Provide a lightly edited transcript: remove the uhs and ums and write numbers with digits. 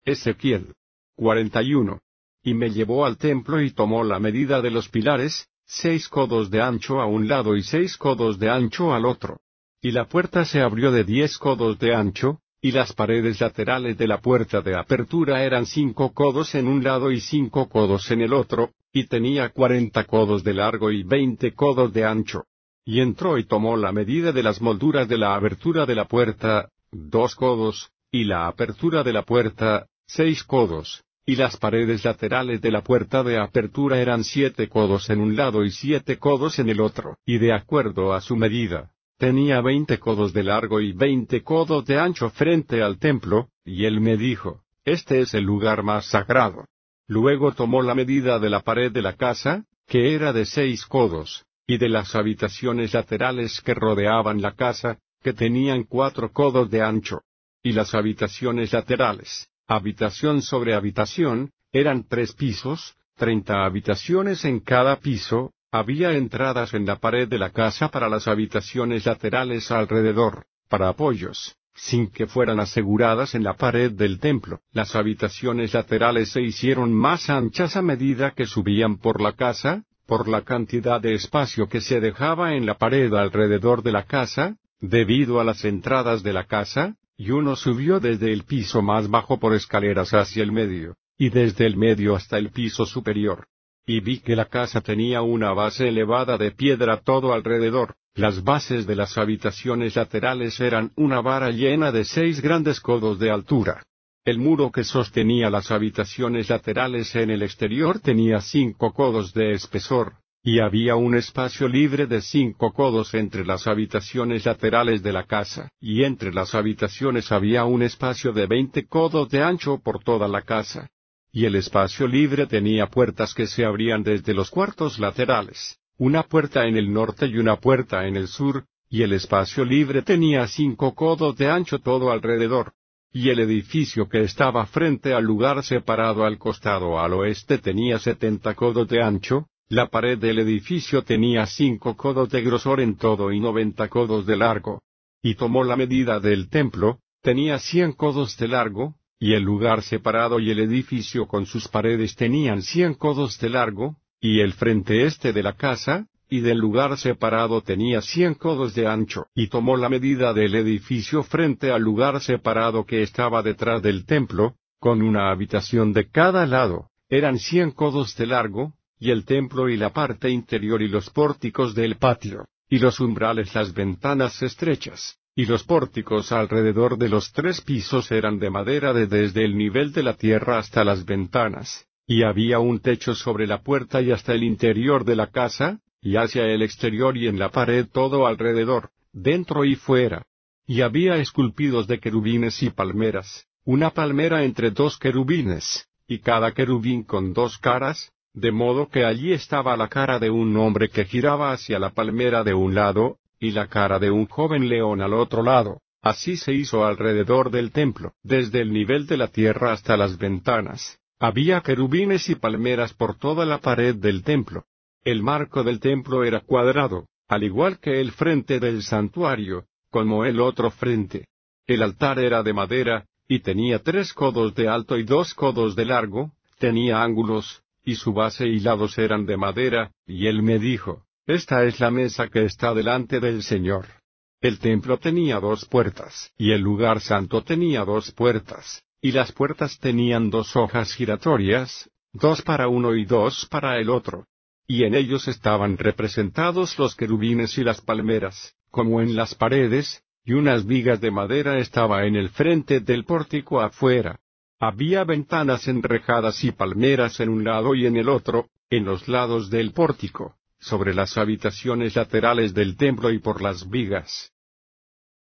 Ezequiel 41. Y me llevó al templo y tomó la medida de los pilares, 6 codos de ancho a un lado y 6 codos de ancho al otro. Y la puerta se abrió de 10 codos de ancho, y las paredes laterales de la puerta de apertura eran 5 codos en un lado y 5 codos en el otro, y tenía 40 codos de largo y 20 codos de ancho. Y entró y tomó la medida de las molduras de la abertura de la puerta, 2 codos, y la apertura de la puerta, 6 codos, y las paredes laterales de la puerta de apertura eran 7 codos en un lado y 7 codos en el otro, y de acuerdo a su medida, tenía 20 codos de largo y 20 codos de ancho frente al templo, y él me dijo, este es el lugar más sagrado. Luego tomó la medida de la pared de la casa, que era de 6 codos, y de las habitaciones laterales que rodeaban la casa, que tenían 4 codos de ancho. Y las habitaciones laterales, habitación sobre habitación, eran 3 pisos, 30 habitaciones en cada piso, había entradas en la pared de la casa para las habitaciones laterales alrededor, para apoyos, sin que fueran aseguradas en la pared del templo. Las habitaciones laterales se hicieron más anchas a medida que subían por la casa, por la cantidad de espacio que se dejaba en la pared alrededor de la casa, debido a las entradas de la casa, y uno subió desde el piso más bajo por escaleras hacia el medio, y desde el medio hasta el piso superior. Y vi que la casa tenía una base elevada de piedra todo alrededor. Las bases de las habitaciones laterales eran una vara llena de 6 grandes codos de altura. El muro que sostenía las habitaciones laterales en el exterior tenía 5 codos de espesor, y había un espacio libre de 5 codos entre las habitaciones laterales de la casa, y entre las habitaciones había un espacio de 20 codos de ancho por toda la casa. Y el espacio libre tenía puertas que se abrían desde los cuartos laterales, una puerta en el norte y una puerta en el sur, y el espacio libre tenía 5 codos de ancho todo alrededor. Y el edificio que estaba frente al lugar separado al costado al oeste tenía 70 codos de ancho, la pared del edificio tenía 5 codos de grosor en todo y 90 codos de largo. Y tomó la medida del templo, tenía 100 codos de largo, y el lugar separado y el edificio con sus paredes tenían 100 codos de largo, y el frente este de la casa, y del lugar separado tenía 100 codos de ancho. Y tomó la medida del edificio frente al lugar separado que estaba detrás del templo, con una habitación de cada lado, eran 100 codos de largo, y el templo y la parte interior y los pórticos del patio, y los umbrales las ventanas estrechas. Y los pórticos alrededor de los 3 pisos eran de madera desde el nivel de la tierra hasta las ventanas, y había un techo sobre la puerta y hasta el interior de la casa, y hacia el exterior y en la pared todo alrededor, dentro y fuera. Y había esculpidos de querubines y palmeras, una palmera entre 2 querubines, y cada querubín con 2 caras, de modo que allí estaba la cara de un hombre que giraba hacia la palmera de un lado, y la cara de un joven león al otro lado. Así se hizo alrededor del templo, desde el nivel de la tierra hasta las ventanas. Había querubines y palmeras por toda la pared del templo. El marco del templo era cuadrado, al igual que el frente del santuario, como el otro frente. El altar era de madera, y tenía 3 codos de alto y 2 codos de largo, tenía ángulos, y su base y lados eran de madera, y él me dijo, esta es la mesa que está delante del Señor. El templo tenía 2 puertas, y el lugar santo tenía 2 puertas, y las puertas tenían 2 hojas giratorias, 2 para uno y 2 para el otro. Y en ellos estaban representados los querubines y las palmeras, como en las paredes, y unas vigas de madera estaba en el frente del pórtico afuera. Había ventanas enrejadas y palmeras en un lado y en el otro, en los lados del pórtico, sobre las habitaciones laterales del templo y por las vigas.